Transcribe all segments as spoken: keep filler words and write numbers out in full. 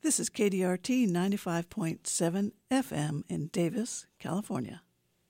This is K D R T ninety-five point seven F M in Davis, California.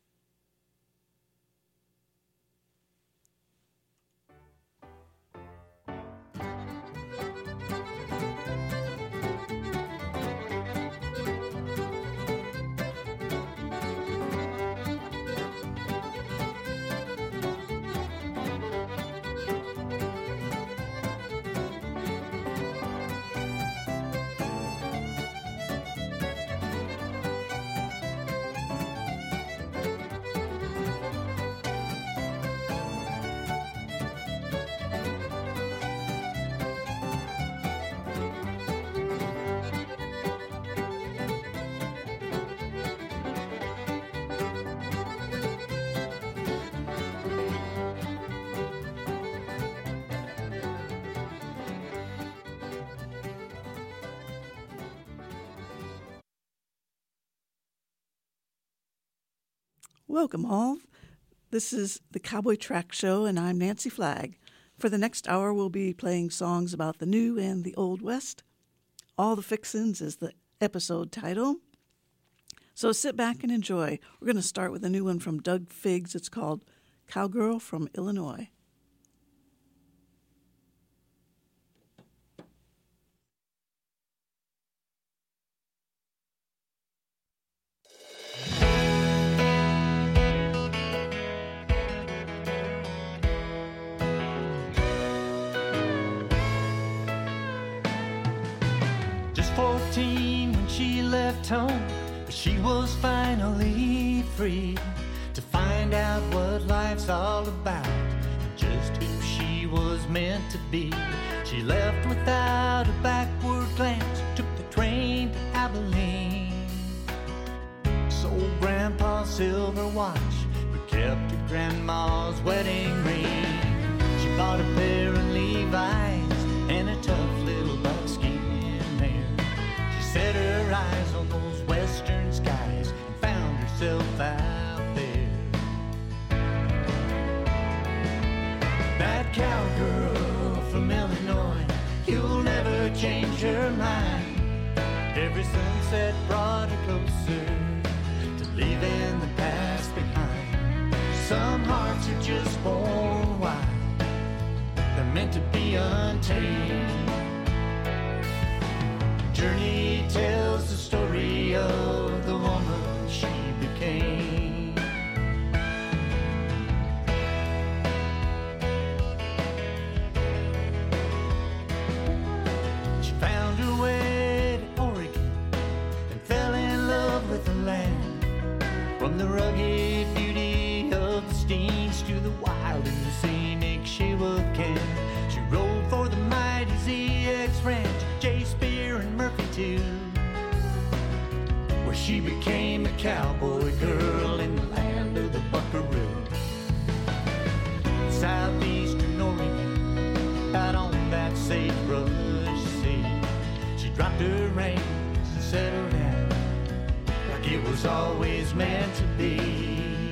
Welcome all. This is the Cowboy Track Show, and I'm Nancy Flagg. For the next hour, we'll be playing songs about the new and the Old West. All the Fixins is the episode title. So sit back and enjoy. We're going to start with a new one from Doug Figgs. It's called Cowgirl from Illinois. When she left home, but she was finally free to find out what life's all about and just who she was meant to be. She left without a backward glance, took the train to Abilene, sold Grandpa's silver watch, but kept her Grandma's wedding ring. She bought a pair of Levi's and a tough little buckskin. Set her eyes on those western skies and found herself out there. That cowgirl from Illinois, you'll never change her mind. Every sunset brought her closer to leaving the past behind. Some hearts are just born wild, they're meant to be untamed. Journey tells the story of the woman she became. She found her way to Oregon and fell in love with the land. From the rugged beauty of the Steens to the wild and the scenic Shawinigan, she rode for the mighty Z X Ranch, J Spear and Murphy too, where she became a cowboy girl in the land of the buckaroo. Southeastern Oregon, out on that sagebrush sea, she dropped her reins and settled down like it was always meant to be.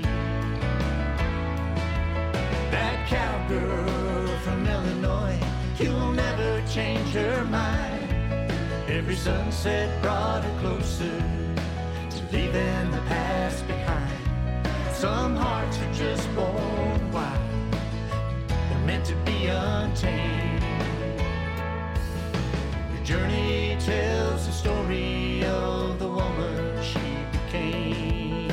That cowgirl from Illinois, you'll never change her mind. Every sunset brought her closer to leaving the past behind. Some hearts are just born wild, they're meant to be untamed. Her journey tells the story of the woman she became.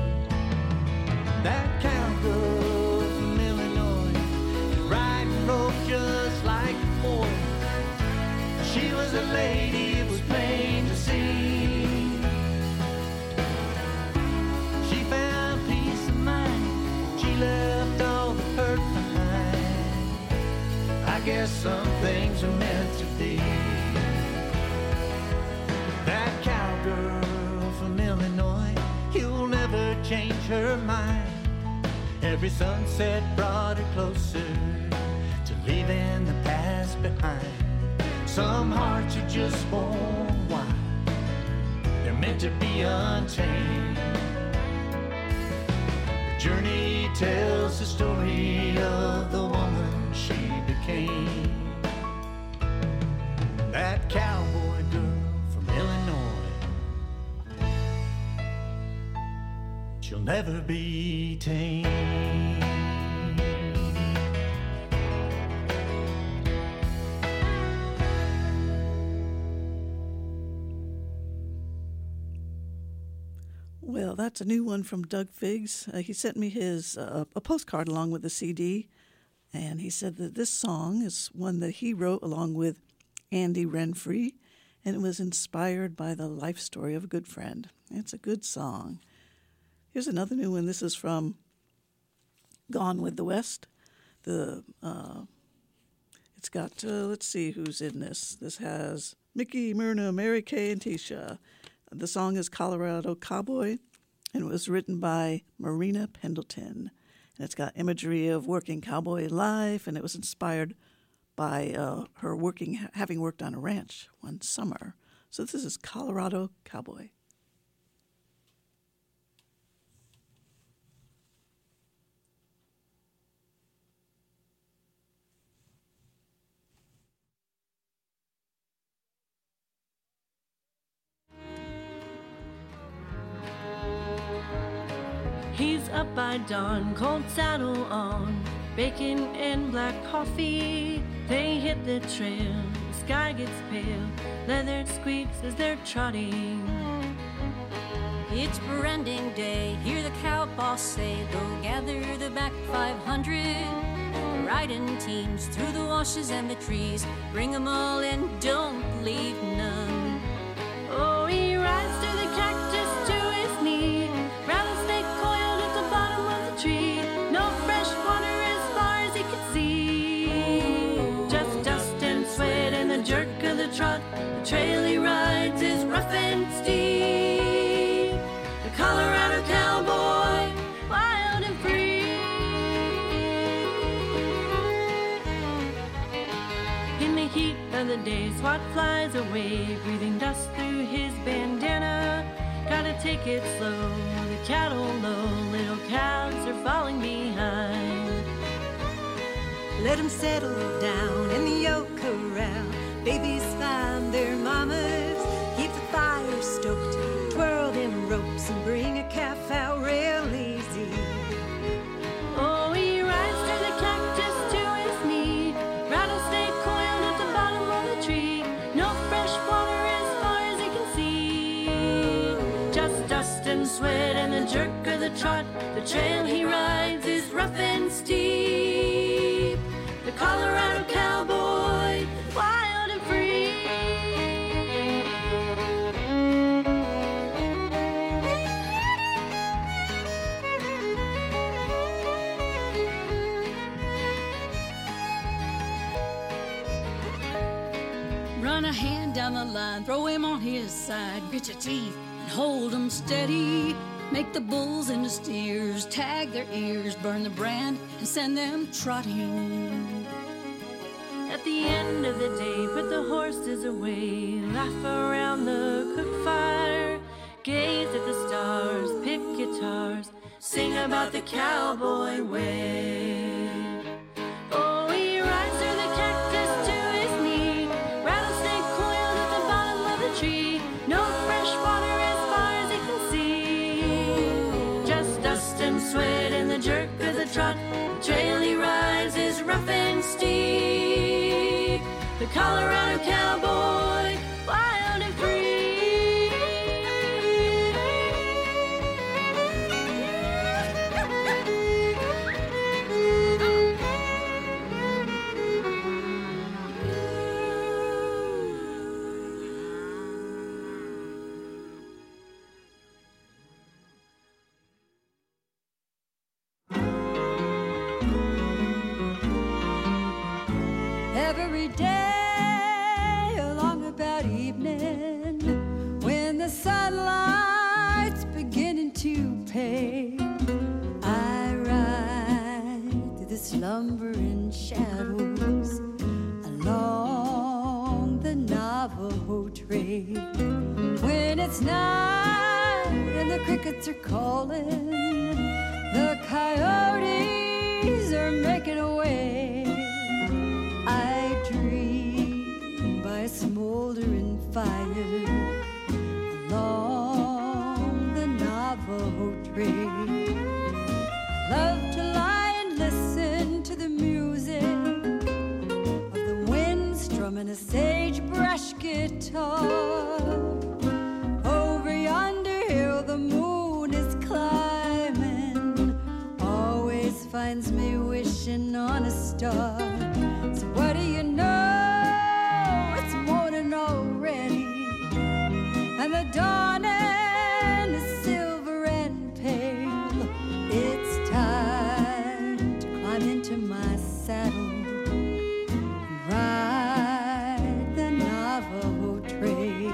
That cowgirl from Illinois could ride and roll just like a boy. She was a lady, it was plain to see. She found peace of mind, she left all the hurt behind. I guess some things are meant to be. That cowgirl from Illinois, you'll never change her mind. Every sunset brought her closer to leaving the past behind. Some hearts are just born wild, they're meant to be untamed. The journey tells the story of the woman she became. That cowboy girl from never be tamed. Well, that's a new one from Doug Figs. Uh, he sent me his uh, a postcard along with the C D, and he said that this song is one that he wrote along with Andy Renfree, and it was inspired by the life story of a good friend. It's a good song. Here's another new one. This is from Gone with the West. The uh, it's got uh, let's see who's in this. This has Mickey, Myrna, Mary Kay, and Tisha. The song is Colorado Cowboy, and it was written by Marina Pendleton. And it's got imagery of working cowboy life, and it was inspired by uh, her working, having worked on a ranch one summer. So this is Colorado Cowboy. He's up by dawn, cold saddle on, bacon and black coffee. They hit the trail, the sky gets pale, leather squeaks as they're trotting. It's branding day, hear the cow boss say, go gather the back five hundred. Riding teams through the washes and the trees, bring 'em all in, don't leave none. Oh, he rides through the cactus to his knee, rattlesnake coiled at the bottom of the tree. No fresh water as far as he could see, just dust and sweat and the jerk of the trot. The trail he rides is rough and steep, the Colorado cowboy, wild and free. In the heat of the day, swat flies away, breathing dust through his bandana. Gotta take it slow, the cattle low, little calves are falling behind. Let them settle down in the yoke around. Babies find their mamas. Keep the fire stoked, twirl them ropes and bring a calf out real easy. Oh, he rides through the cactus to his knee, rattlesnake coiled at the bottom of the tree. No fresh water as far as he can see, just dust and sweat and the jerk of the trot. The trail he rides is rough and steep, the Colorado cowboy, wild and free. Run a hand down the line, throw him on his side, grit your teeth and hold 'em steady. Make the bulls into steers, tag their ears, burn the brand and send them trotting. At the end of the day, put the horses away, laugh around the cook fire, gaze at the stars, pick guitars, sing about the cowboy way. Oh, he rides through the cactus to his knee, rattlesnake coiled at the bottom of the tree. No fresh water as far as he can see, just dust and sweat and the jerk of the trot. The trail he rides is rough and steep, the Colorado cowboy, wild and free. Every day along about evening, when the sunlight's beginning to pale, I ride through the slumbering shadows along the Navajo Trail. When it's night and the crickets are calling, the coyotes are making away, I dream by a smoldering fire along the Navajo Trail. love to lie and listen to the music of the wind strumming a sagebrush guitar. Over yonder hill the moon is climbing, always finds me wishing on a star. So what do you know? It's morning already, and the dawning is silver and pale. It's time to climb into my saddle and ride the Navajo Trail.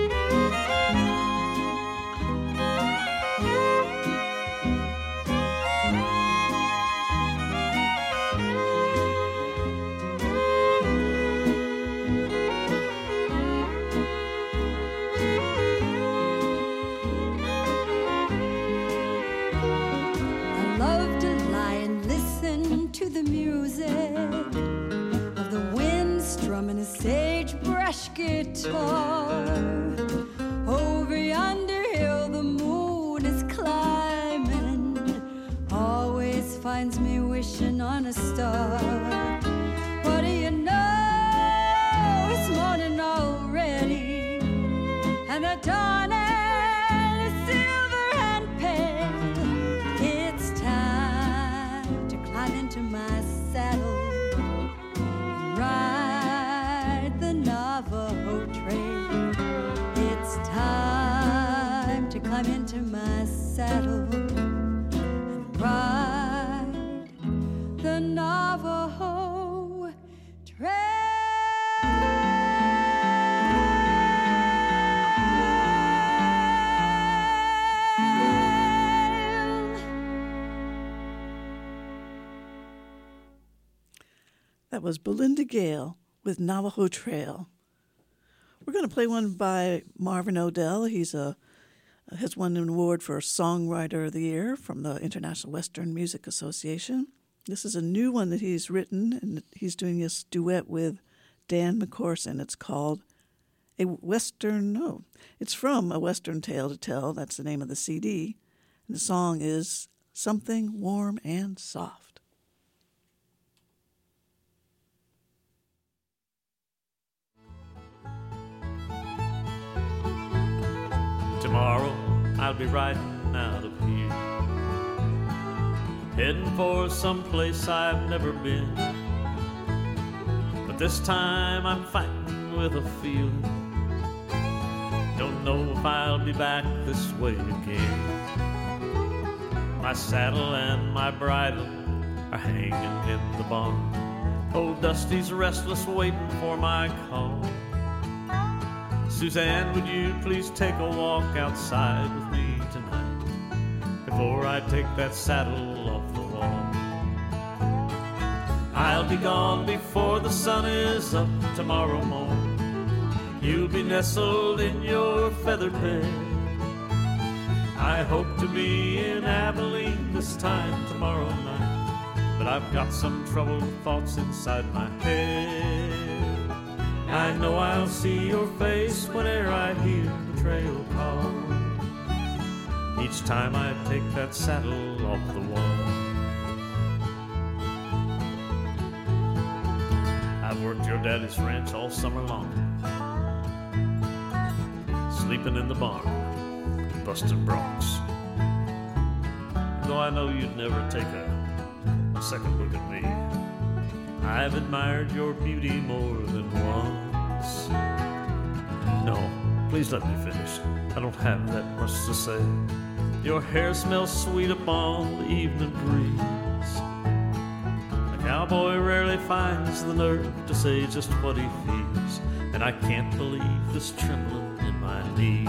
The music of the wind strumming a sagebrush guitar. Over yonder hill the moon is climbing, always finds me wishing on a star. What do you know? It's morning already, and the dawn is silver and pale. It's time to climb into my saddle and ride the Navajo Trail. It's time to climb into my saddle and ride the Navajo Trail. That was Belinda Gale with Navajo Trail. We're going to play one by Marvin Odell. He's a has won an award for Songwriter of the Year from the International Western Music Association. This is a new one that he's written, and he's doing this duet with Dan McCorson. It's called A Western, no, it's from A Western Tale to Tell. That's the name of the C D. And the song is Something Warm and Soft. Tomorrow I'll be riding out of here, heading for some place I've never been. But this time I'm fighting with a feeling, don't know if I'll be back this way again. My saddle and my bridle are hanging in the barn. Old Dusty's restless waiting for my call. Suzanne, would you please take a walk outside with me tonight before I take that saddle off the wall? I'll be gone before the sun is up tomorrow morning. You'll be nestled in your feather bed. I hope to be in Abilene this time tomorrow night, but I've got some troubled thoughts inside my head. I know I'll see your face whene'er I hear the trail call, each time I take that saddle off the wall. I've worked your daddy's ranch all summer long, sleeping in the barn, busting broncs. Though I know you'd never take a second look at me, I've admired your beauty more than once. No, please let me finish. I don't have that much to say. Your hair smells sweet upon the evening breeze. A cowboy rarely finds the nerve to say just what he feels, and I can't believe this trembling in my knees.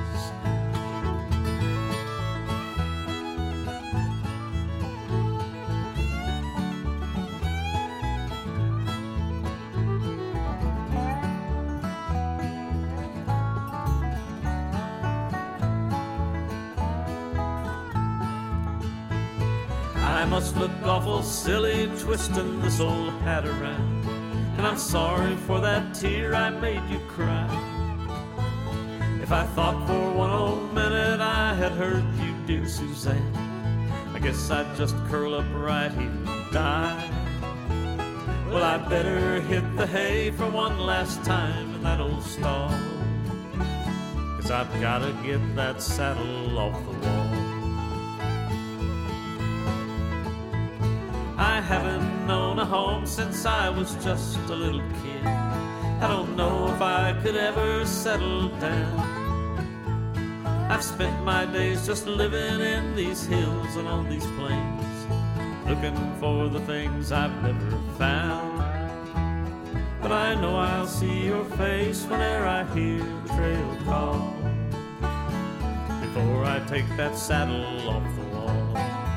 I must look awful silly twisting this old hat around, and I'm sorry for that tear I made you cry. If I thought for one old minute I had hurt you, dear Suzanne, I guess I'd just curl up right here and die. Well, I better hit the hay for one last time in that old stall, 'cause I've gotta get that saddle off the wall. I haven't known a home since I was just a little kid. I don't know if I could ever settle down. I've spent my days just living in these hills and on these plains, looking for the things I've never found. But I know I'll see your face whenever I hear the trail call, before I take that saddle off the wall.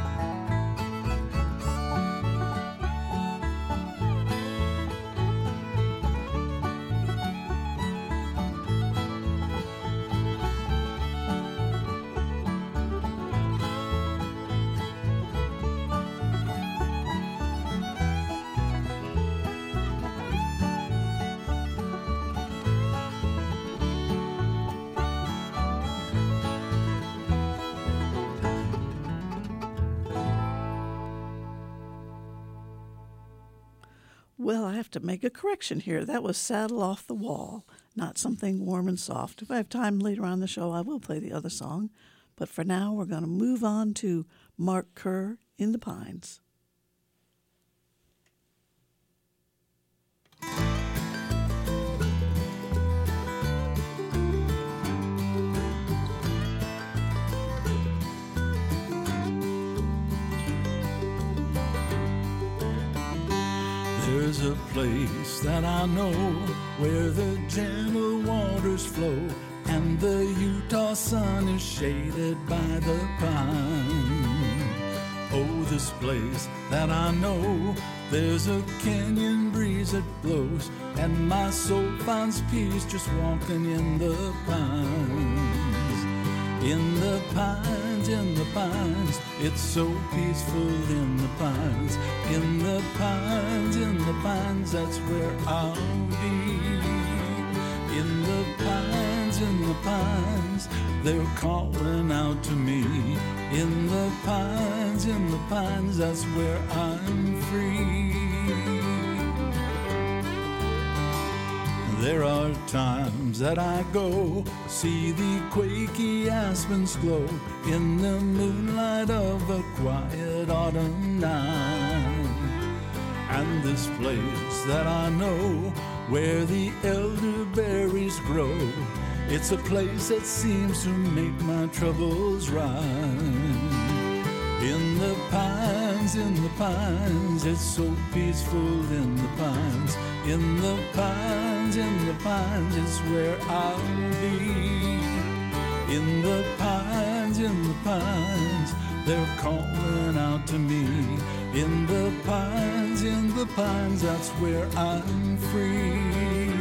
Well, I have to make a correction here. That was Saddle Off the Wall, not Something Warm and Soft. If I have time later on in the show, I will play the other song. But for now, we're going to move on to Mark Kerr, In the Pines. There's a place that I know where the gentle waters flow and the Utah sun is shaded by the pine. Oh, this place that I know, there's a canyon breeze that blows and my soul finds peace just walking in the pines. In the pines, in the pines, it's so peaceful in the pines. In the pines, in the pines, that's where I'll be. In the pines, in the pines, they're calling out to me. In the pines, in the pines, that's where I'm free. There are times that I go see the quaky aspens glow in the moonlight of a quiet autumn night. And this place that I know where the elderberries grow, it's a place that seems to make my troubles right. In the pines, in the pines, it's so peaceful in the pines. In the pines, in the pines, it's where I'll be. In the pines, in the pines, they're calling out to me. In the pines, in the pines, that's where I'm free.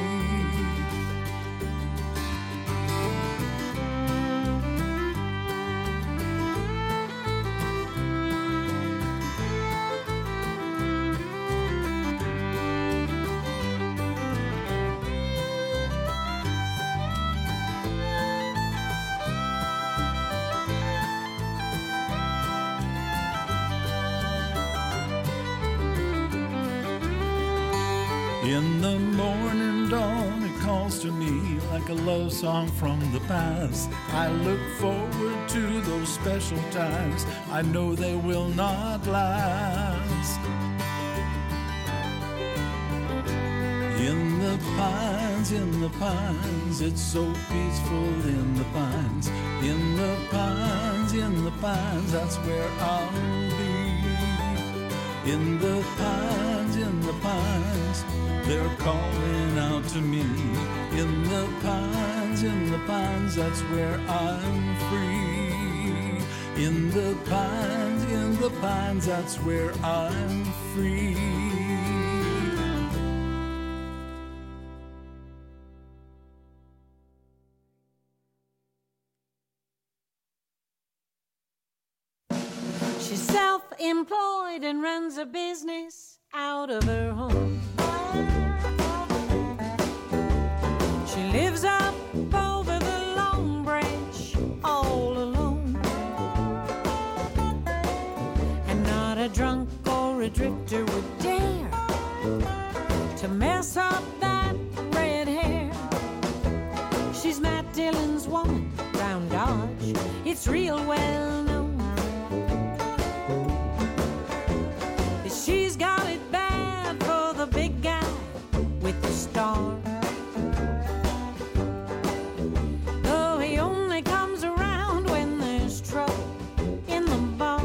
In the morning dawn, it calls to me like a love song from the past. I look forward to those special times. I know they will not last. In the pines, in the pines, it's so peaceful in the pines. In the pines, in the pines, that's where I'll be. In the pines, in the pines, they're calling out to me. In the pines, in the pines, that's where I'm free. In the pines, in the pines, that's where I'm free. She's self-employed and runs a business out of her home. She lives up over the Long Branch all alone. it's real well known. She's got it bad for the big guy with the star. Though he only comes around when there's trouble in the bar.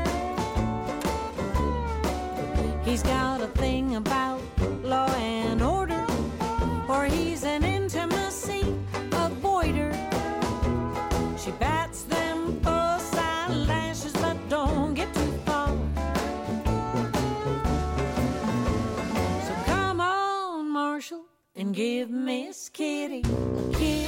He's got a thing about law and order, or he's an intimacy avoider. She bats them fuss eyelashes, but don't get too far. So come on, Marshall, and give Miss Kitty a kiss.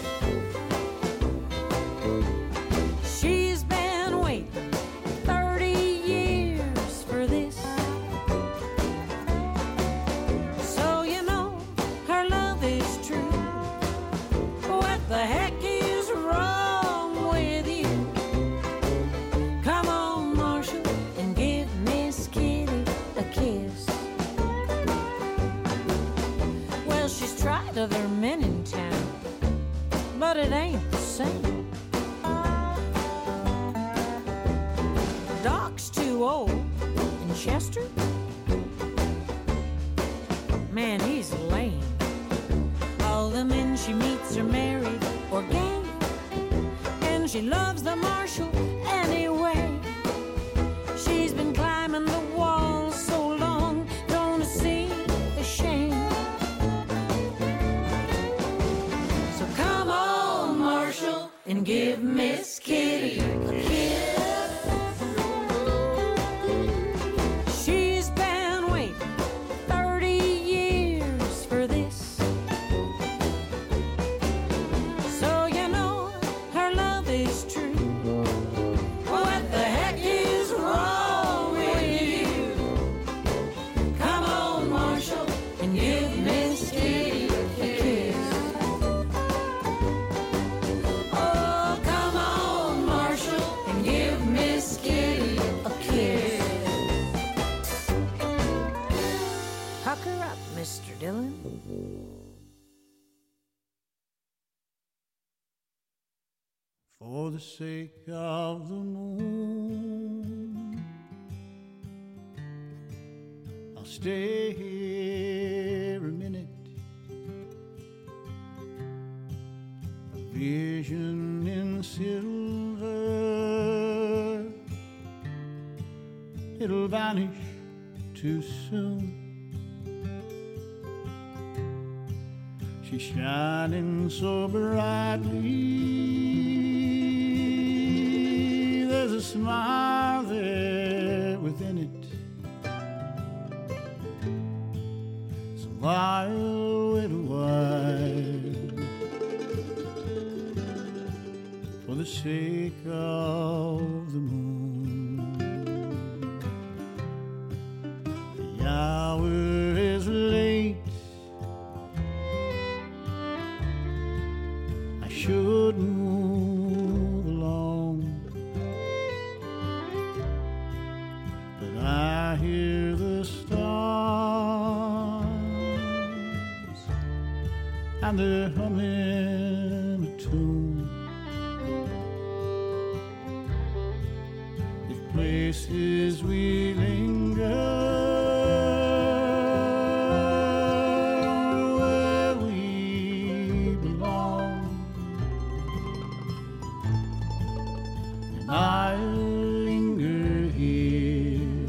She's been waiting thirty years for this. So you know her love is true. What the heck is wrong with you? Come on, Marshall, and give Miss Kitty a kiss. Well, she's tried other men in town, but it ain't the same. Doc's too old, and Chester, man, he's lame. All the men she meets are married or gay, and she loves the Marshal anyway. She's been climbing the walls so long, don't see the shame. So come on, Marshal, and give Miss Kitty a kiss. She's been waiting thirty years for this. So you know her love is true. What the heck is wrong with you? Come on, Marshall, and give Miss Kitty a kiss. Oh, come on, Marshall, and give Miss Kitty a kiss. Pucker up, Mister Dillon. For the sake of the moon, I'll stay here a minute. A vision in silver, it'll vanish too soon. She's shining so brightly, there's a smile there within it. So I'll wait a while for the sake of the moon. The hour is late, I should move along, but I hear the stars and they're humming a tune. If places we linger, where we belong, and I'll linger here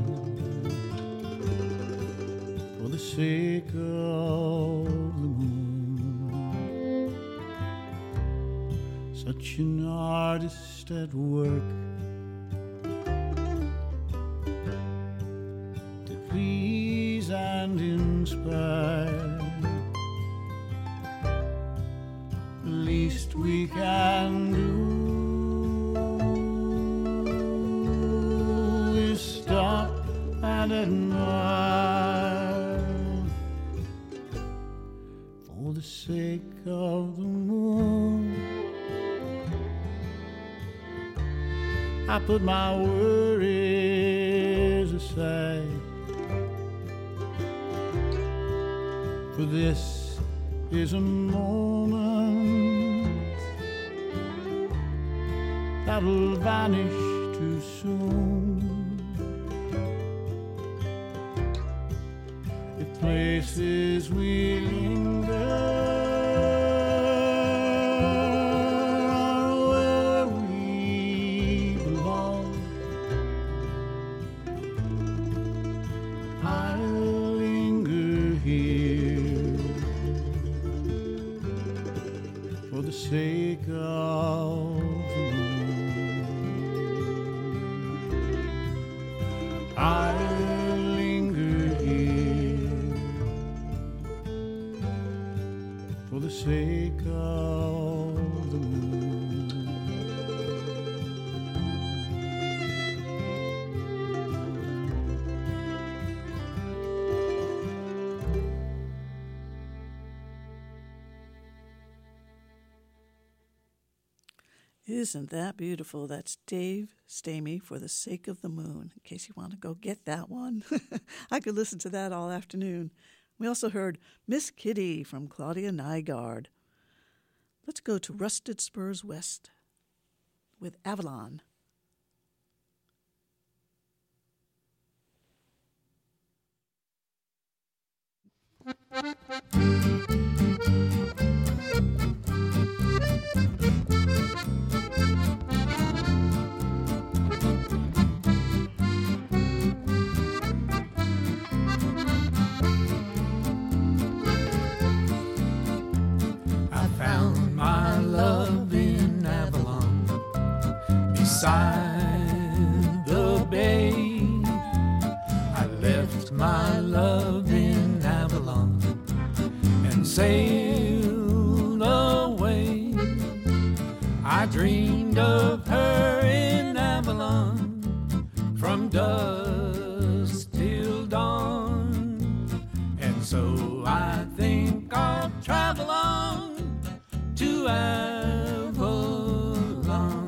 for the sake of the moon. Such an artist at work to please and inspire. The least we can do is stop and admire. For the sake of the moon, I put my worries aside, for this is a moment that'll vanish too soon. If places we linger are where we belong, I'll linger here for the sake of the moon. I'll linger here for the sake of the moon. Isn't that beautiful? That's Dave Stamey, For the Sake of the Moon, in case you want to go get that one. I could listen to that all afternoon. We also heard Miss Kitty from Claudia Nygaard. Let's go to Rusted Spurs West with Avalon. Found my love in Avalon, beside the bay. I left my love in Avalon and sailed away. I dreamed of her in Avalon from dusk till dawn, and so I think I'll travel on to Avalon.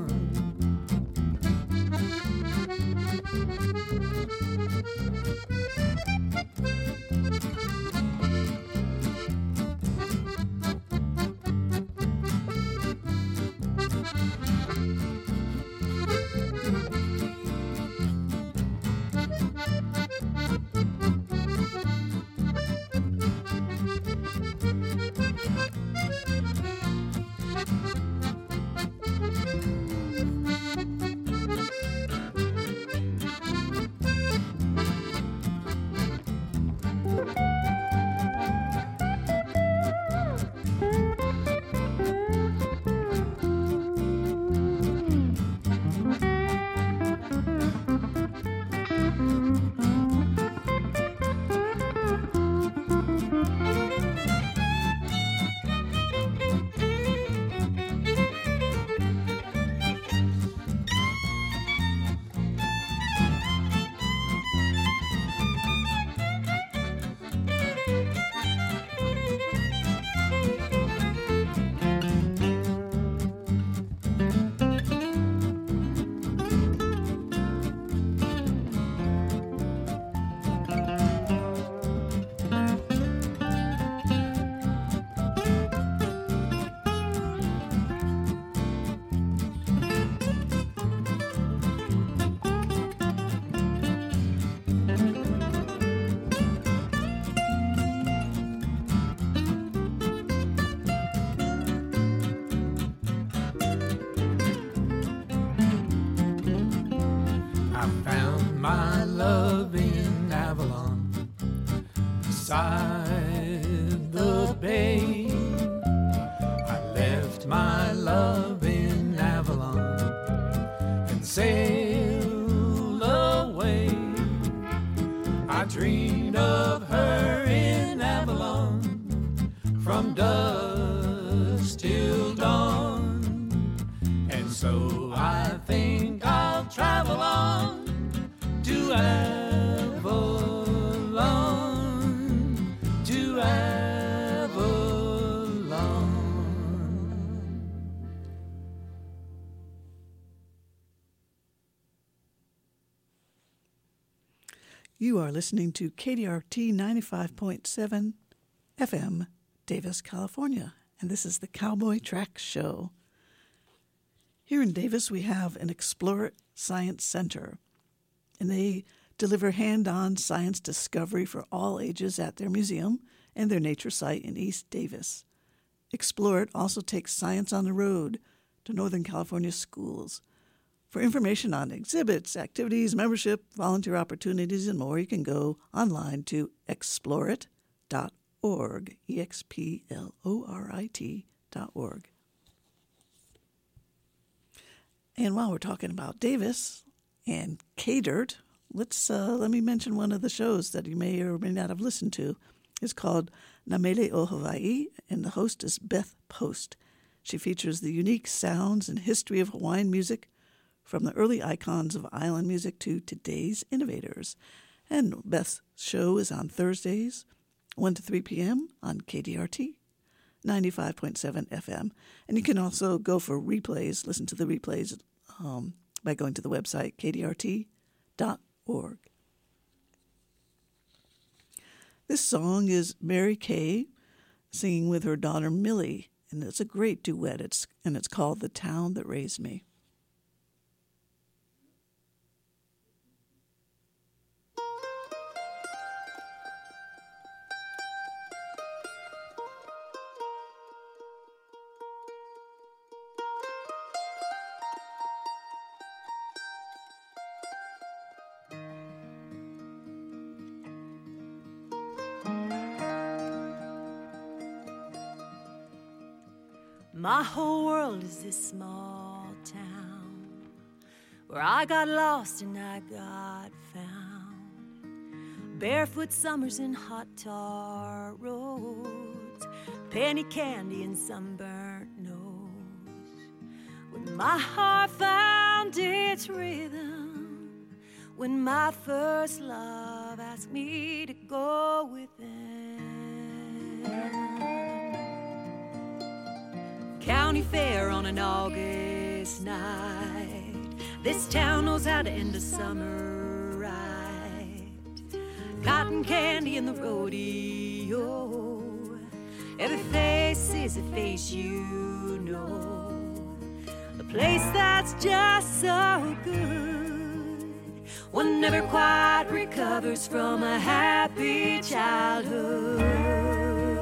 Beside the bay, I left my love in Avalon and sailed away. I dreamed of her in Avalon from dusk till dawn, and so I think I'll travel on to Avalon. To Avalon. You are listening to K D R T ninety-five point seven F M, Davis, California, and this is the Cowboy Track Show. Here in Davis, we have an Explore It Science Center, and they deliver hand-on science discovery for all ages at their museum and their nature site in East Davis. Explore It also takes science on the road to Northern California schools. For information on exhibits, activities, membership, volunteer opportunities, and more, you can go online to explore it dot org, E X P L O R I T dot org. And while we're talking about Davis and K-Dirt, let's uh, let me mention one of the shows that you may or may not have listened to. It's called Namele o Hawaii, and the host is Beth Post. She features the unique sounds and history of Hawaiian music, from the early icons of island music to today's innovators. And Beth's show is on Thursdays, one to three p.m. on K D R T, ninety-five point seven F M. And you can also go for replays, listen to the replays um, by going to the website K D R T dot org. This song is Mary Kay singing with her daughter Millie, and it's a great duet. It's and it's called The Town That Raised Me. My whole world is this small town where I got lost and I got found. Barefoot summers and hot tar roads, penny candy and sunburnt nose. When my heart found its rhythm, when my first love asked me to go within. County fair on an August night, this town knows how to end a summer right. Cotton candy in the rodeo, every face is a face you know. A place that's just so good, one never quite recovers from a happy childhood.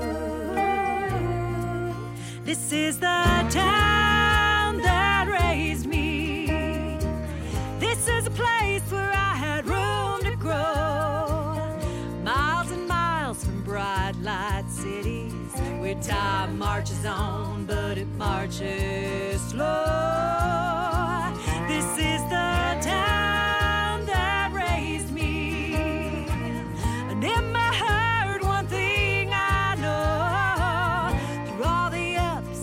This is the town that raised me. This is a place where I had room to grow. Miles and miles from bright light cities, where time marches on, but it marches slow. This is the town that raised me. And in my heart, one thing I know, through all the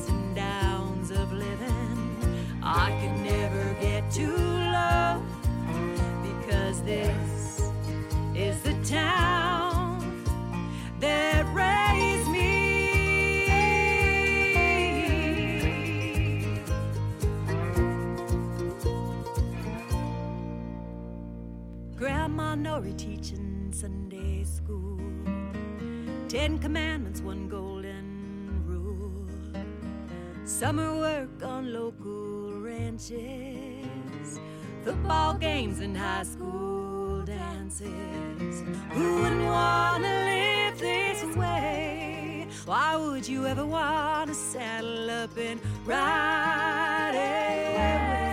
I could never get too low, because this is the town that raised me. Grandma Nori teaching Sunday school, Ten Commandments, one golden rule, summer work on local ranches, football games and high school dances. Who wouldn't want to live this way? Why would you ever want to saddle up and ride away?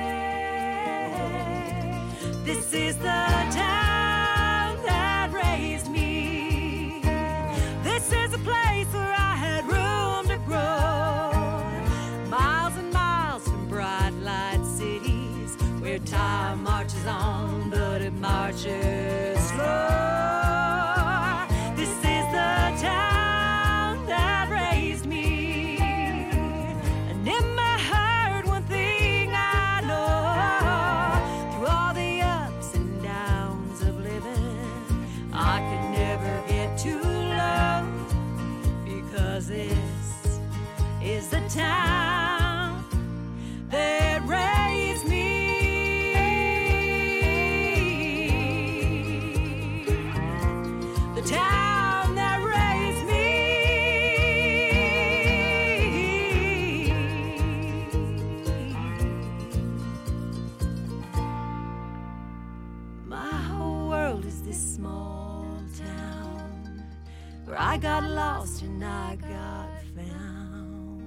This is the town that raised me. This is a place where I had room to grow. Miles and miles from bright light cities, where time marches on, but it marches slow. This is the town that raised me. And in my heart, one thing I know, through all the ups and downs of living, I could never get too low, because this is the town that raised me. The town that raised me. got lost and I got found.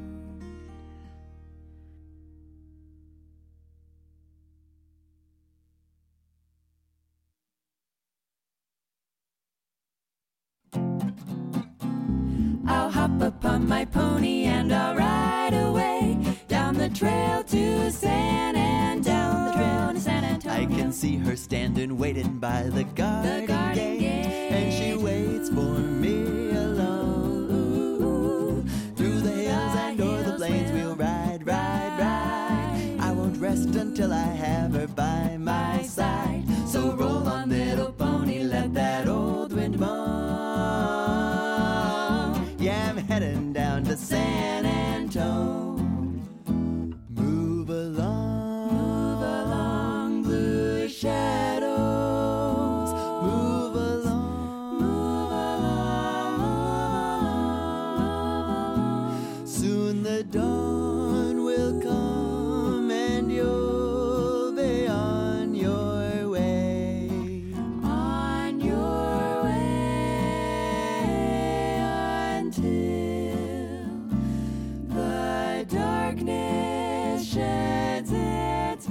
I'll hop upon my pony and I'll ride away down the trail to San Antone. Down the trail to San Antone. I can see her standing, waiting by the garden, The garden gate, gate. and she waits for me alone. Ooh, through the hills and o'er the plains we'll ride, ride, ride. I won't rest until I have her by my side. So roll on, little pony, let that old wind moan. Yeah, I'm heading down to San Antone. Move along, Move along, blue shadows. move along, Move along, move along. soon the dawn will come and you'll be on your way. On your way until the darkness sheds its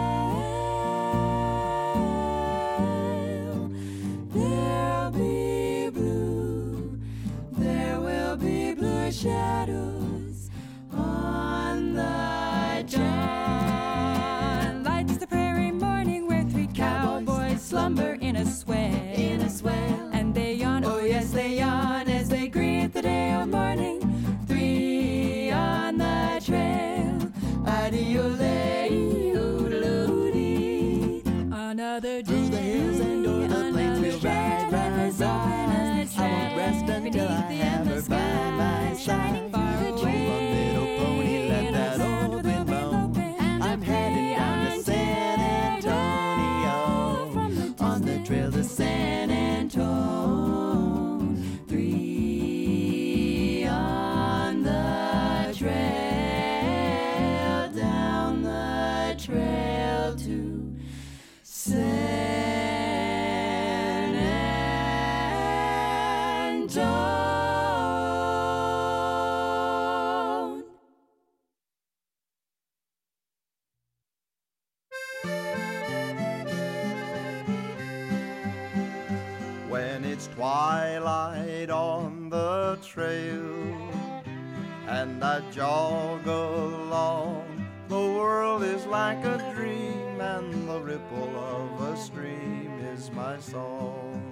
veil. There'll be blue, there will be blue shadows on the dawn. Lights the prairie morning where three cowboys slumber in a swell. In a swell. And they yawn, oh yes they yawn as they greet the day of morning. Three on the trail, adiole, oodle-oodie. Another day, Through the hills and o'er the plains another we'll ride, trail, ride, is open as ride. the I won't rest track until I beneath the have endless her by sky, my shining side. far Roll away. on, little pony, let In that the sand old with a wind big moan. open and I'm a heading down to pretty San Antonio. From the On the trail to San Antone. Three on the trail, down the trail to San Antone. When it's twilight on the trail and I jog along, the world is like a dream and the ripple of a stream is my song.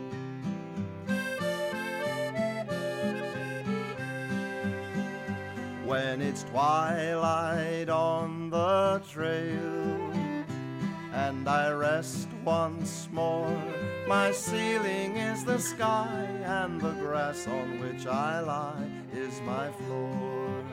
When it's twilight on the trail and I rest once more, my ceiling is the sky and the grass on which I lie is my floor.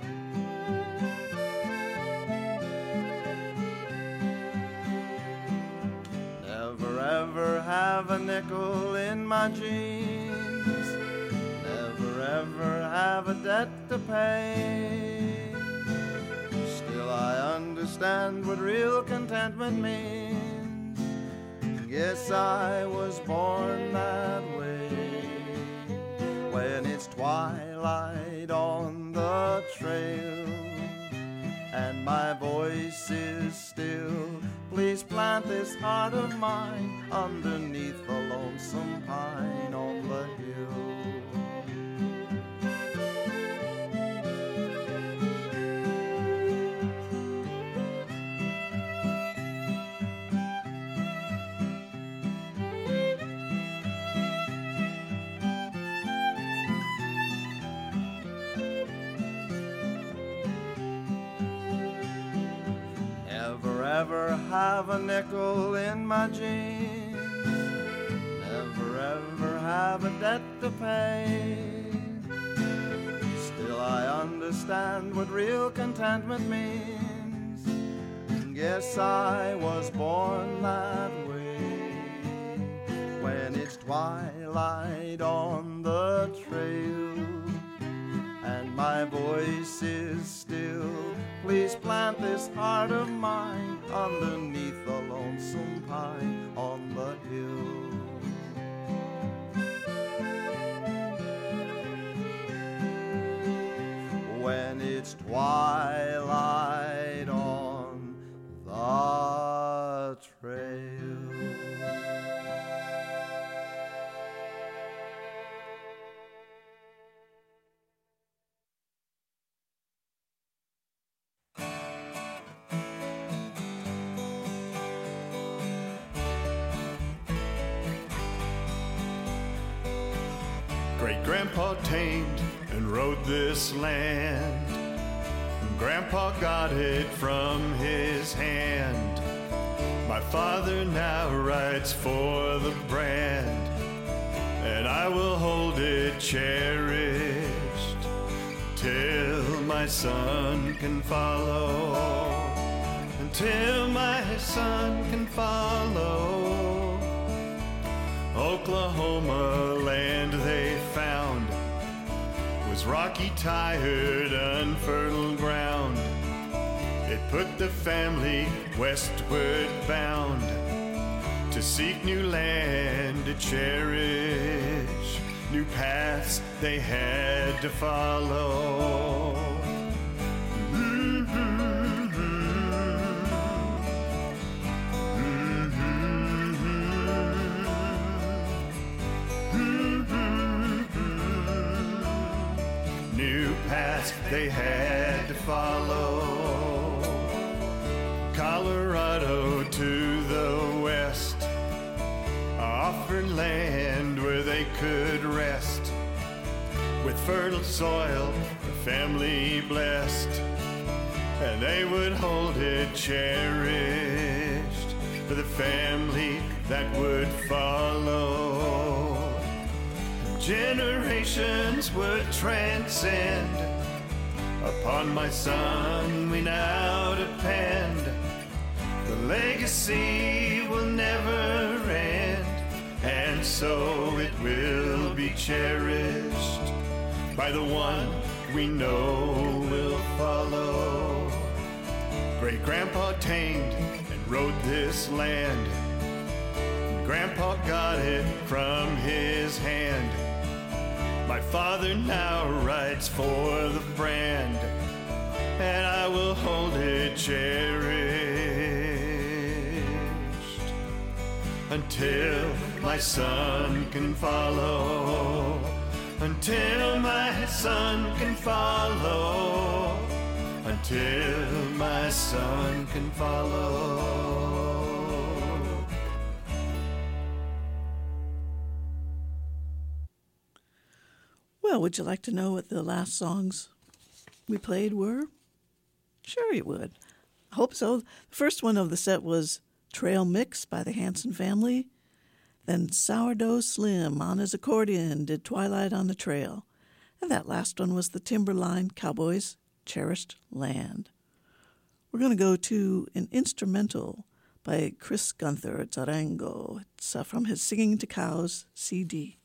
Never ever have a nickel in my jeans, never ever have a debt to pay. Still I understand what real contentment means. Guess I was born that way. When it's twilight on the trail and my voice is still, please plant this heart of mine underneath the lonesome pine on the hill. Never ever have a nickel in my jeans, never ever have a debt to pay. Still I understand what real contentment means. Guess I was born that way. When it's twilight on the trail and my voice is still, please plant this heart of mine underneath the lonesome pine on the hill. when it's twilight on the trail. Great-grandpa tamed and rode this land. Grandpa got it from his hand. My father now rides for the brand, and I will hold it cherished till my son can follow. Until my son can follow. Oklahoma land they found was rocky, tired, unfertile ground. It put the family westward bound to seek new land to cherish, new paths they had to follow. Paths they had to follow. Colorado to the west offered land where they could rest, with fertile soil, the family blessed, and they would hold it cherished for the family that would follow. Generations would transcend. Upon my son we now depend. The legacy will never end, and so it will be cherished by the one we know will follow. Great-grandpa tamed and rode this land. Grandpa got it from his hand. My father now rides for the brand, and I will hold it cherished until my son can follow. Until my son can follow. Until my son can follow. Well, would you like to know what the last songs we played were? Sure you would. I hope so. The first one of the set was Trail Mix by the Hanson Family. Then Sourdough Slim on his accordion did Twilight on the Trail. And that last one was the Timberline Cowboys' Cherished Land. We're going to go to an instrumental by Chris Gunther, Zarango. It's uh, from his Singing to Cows C D.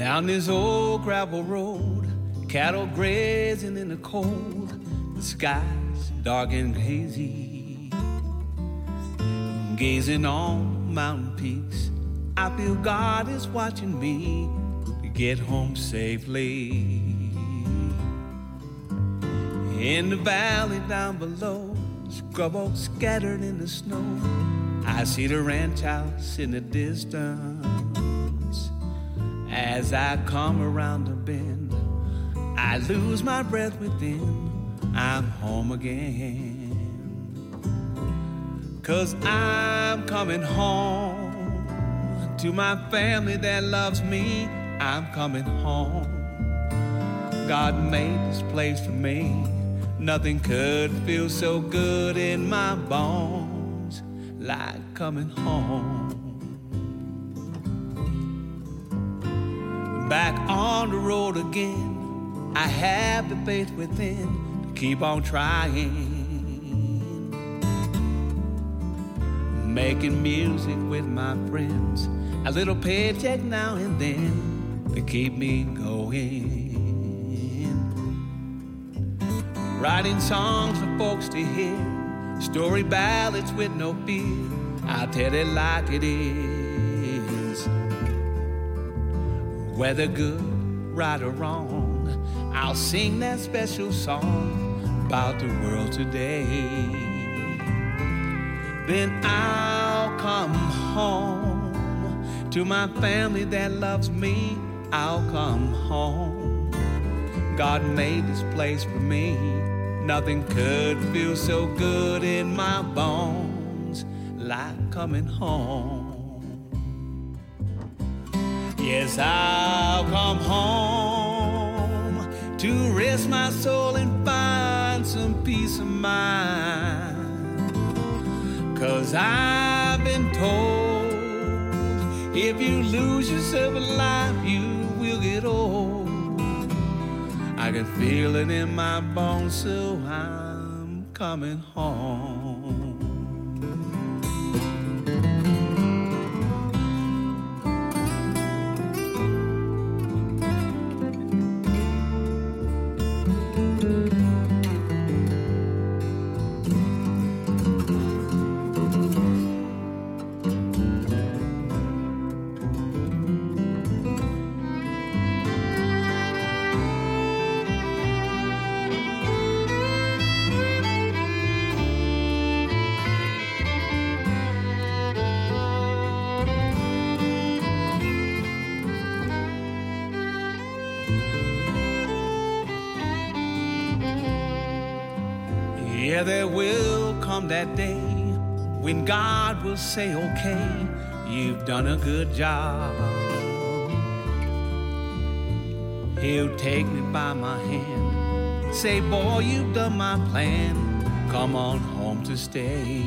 Down this old gravel road, cattle grazing in the cold, the sky's dark and hazy. Gazing on mountain peaks, I feel God is watching me to get home safely. In the valley down below, scrub oaks scattered in the snow, I see the ranch house in the distance. As I come around the bend, I lose my breath within, I'm home again. 'Cause I'm coming home to my family that loves me, I'm coming home. God made this place for me, nothing could feel so good in my bones like coming home. Back on the road again, I have the faith within to keep on trying. Making music with my friends, a little paycheck now and then to keep me going. Writing songs for folks to hear, story ballads with no fear, I'll tell it like it is. Whether good, right or wrong, I'll sing that special song about the world today. Then I'll come home to my family that loves me, I'll come home. God made this place for me, nothing could feel so good in my bones like coming home. Yes, I'll come home to rest my soul and find some peace of mind. 'Cause I've been told if you lose yourself in life, you will get old. I can feel it in my bones, so I'm coming home. Yeah, there will come that day when God will say, okay, you've done a good job. He'll take me by my hand, say, boy, you've done my plan, come on home to stay.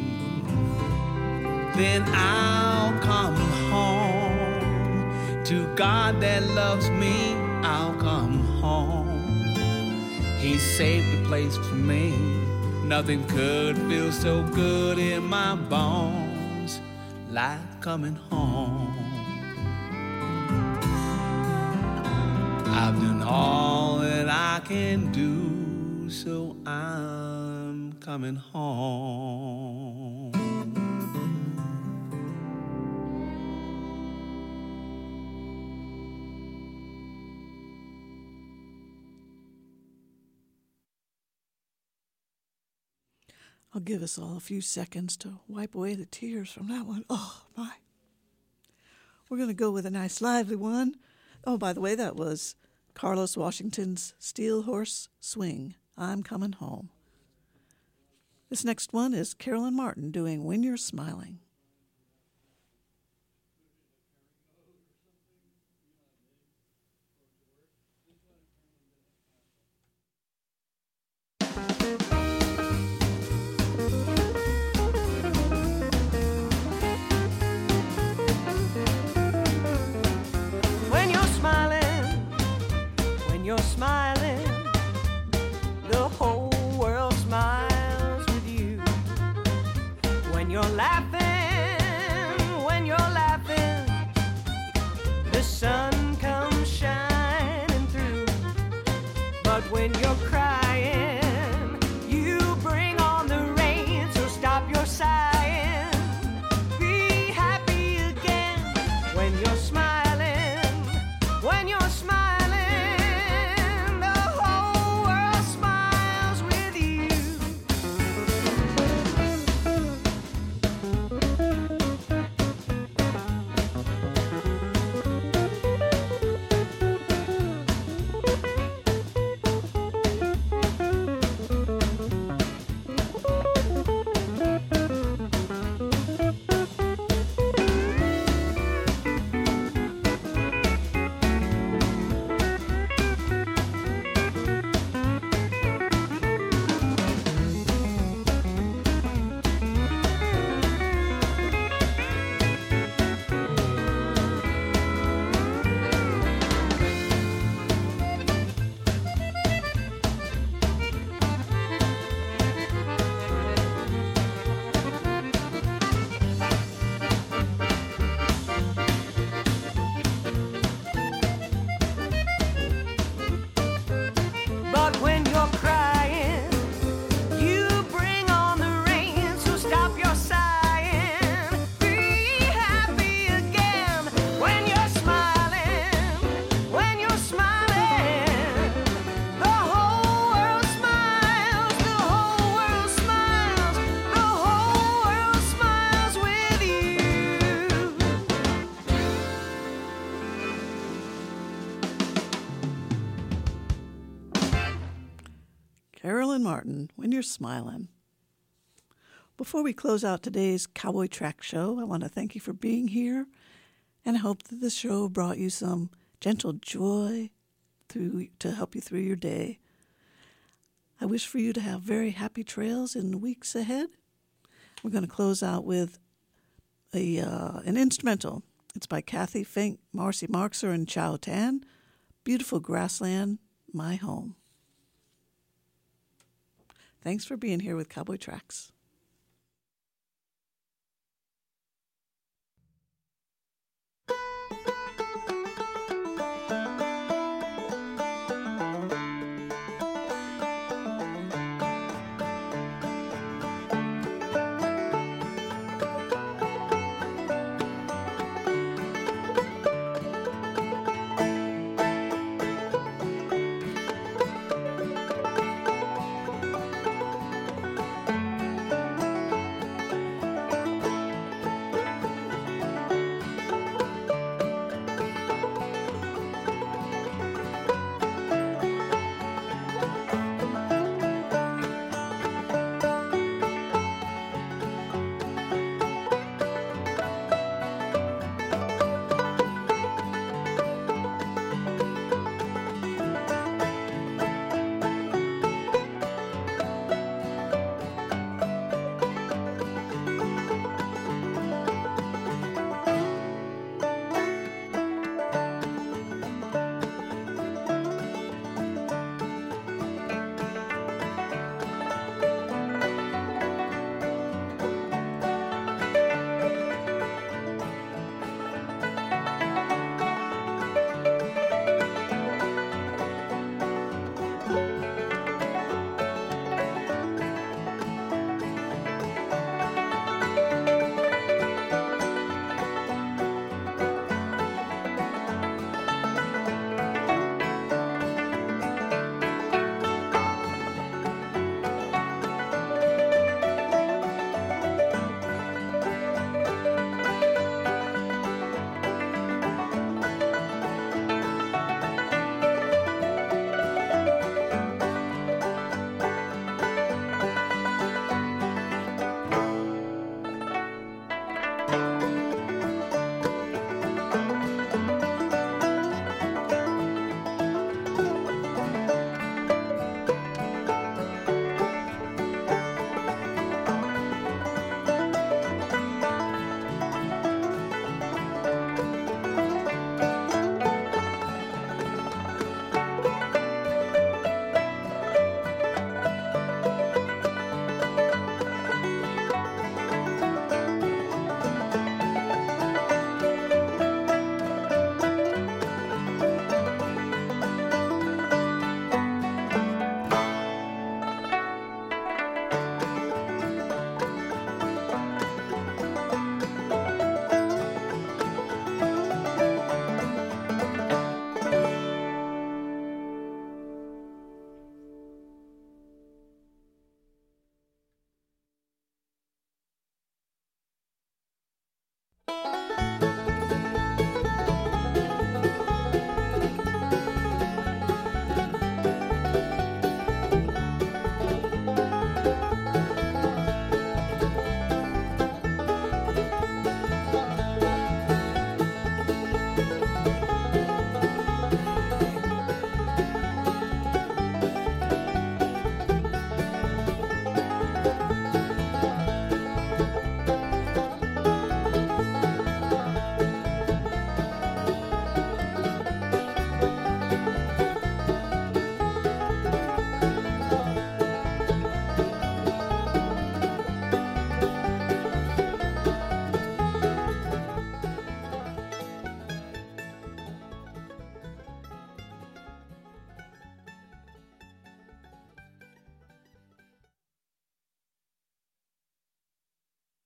Then I'll come home to God that loves me, I'll come home. He saved the place for me, nothing could feel so good in my bones like coming home. I've done all that I can do, so I'm coming home. I'll give us all a few seconds to wipe away the tears from that one. Oh, my. We're going to go with a nice lively one. Oh, by the way, that was Carlos Washington's Steel Horse Swing, I'm Coming Home. This next one is Carolyn Martin doing When You're Smiling. You're smiling, the whole world smiles with you. When you're laughing, when you're laughing, the sun comes Martin, When You're Smiling. Before we close out today's Cowboy Track show, I want to thank you for being here, and I hope that the show brought you some gentle joy through to help you through your day. I wish for you to have very happy trails in the weeks ahead. We're going to close out with a uh, an instrumental. It's by Kathy Fink, Marcy Marxer, and Chow Tan. Beautiful Grassland, My Home. Thanks for being here with Cowboy Tracks.